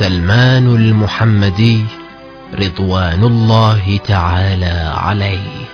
سلمان المحمدي رضوان الله تعالى عليه.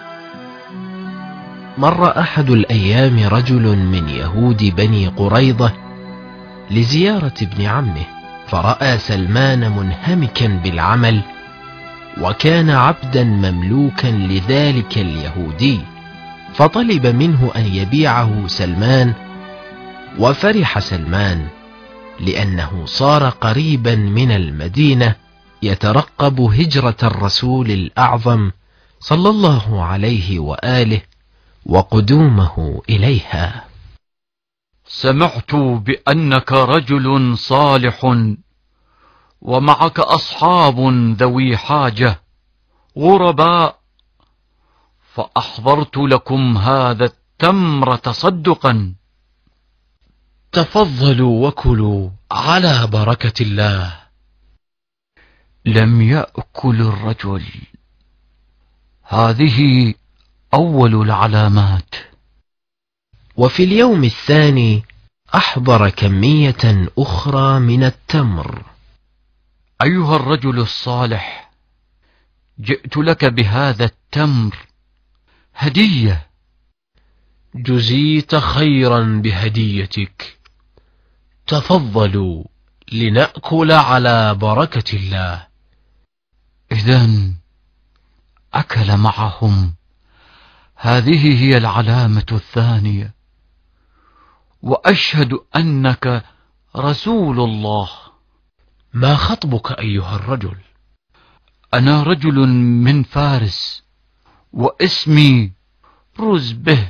مر أحد الأيام رجل من يهود بني قريظة لزيارة ابن عمه، فرأى سلمان منهمكا بالعمل، وكان عبدا مملوكا لذلك اليهودي، فطلب منه أن يبيعه سلمان. وفرح سلمان لأنه صار قريبا من المدينة يترقب هجرة الرسول الأعظم صلى الله عليه وآله وقدومه إليها. سمعت بأنك رجل صالح ومعك أصحاب ذوي حاجة غرباء، فأحضرت لكم هذا التمر تصدقا. تفضلوا وكلوا على بركة الله. لم يأكل الرجل. هذه أول العلامات. وفي اليوم الثاني أحضر كمية أخرى من التمر. أيها الرجل الصالح، جئت لك بهذا التمر هدية. جزيت خيرا بهديتك. تفضلوا لنأكل على بركة الله. إذن أكل معهم. هذه هي العلامة الثانية. وأشهد أنك رسول الله. ما خطبك أيها الرجل؟ أنا رجل من فارس، واسمي رزبه،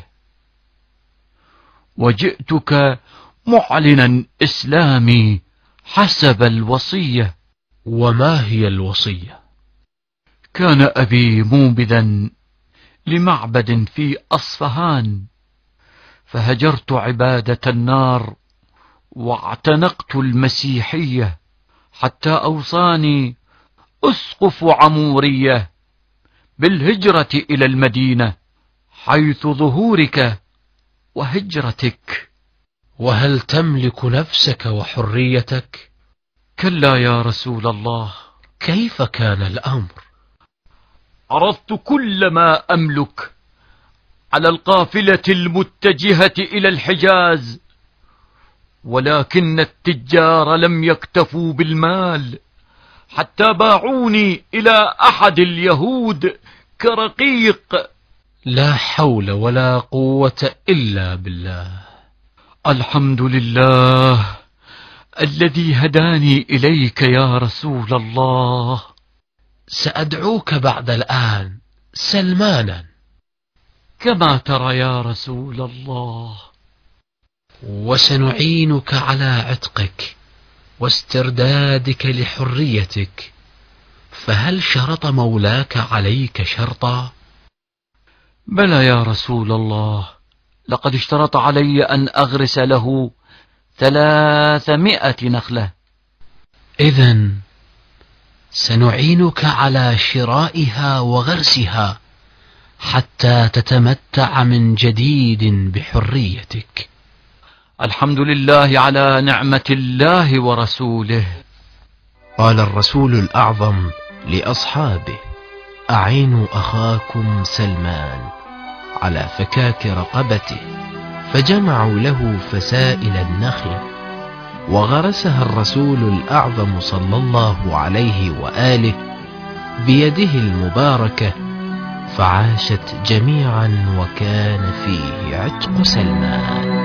وجئتك معلنا إسلامي حسب الوصية. وما هي الوصية؟ كان أبي موبدا لمعبد في أصفهان، فهجرت عبادة النار واعتنقت المسيحية، حتى أوصاني أسقف عمورية بالهجرة إلى المدينة حيث ظهورك وهجرتك. وهل تملك نفسك وحريتك؟ كلا يا رسول الله. كيف كان الأمر؟ عرضت كل ما أملك على القافلة المتجهة إلى الحجاز، ولكن التجار لم يكتفوا بالمال حتى باعوني إلى أحد اليهود كرقيق. لا حول ولا قوة إلا بالله. الحمد لله الذي هداني إليك يا رسول الله. سأدعوك بعد الآن سلمانا. كما ترى يا رسول الله. وسنعينك على عتقك واستردادك لحريتك. فهل شرط مولاك عليك شرطا؟ بلى يا رسول الله، لقد اشترط علي أن أغرس له 300 نخلة. إذن سنعينك على شرائها وغرسها حتى تتمتع من جديد بحريتك. الحمد لله على نعمة الله ورسوله. قال الرسول الأعظم لأصحابه: أعينوا أخاكم سلمان على فكاك رقبته. فجمعوا له فسائل النخلة وغرسها الرسول الأعظم صلى الله عليه وآله بيده المباركة، فعاشت جميعا وكان فيه عتق سلمان.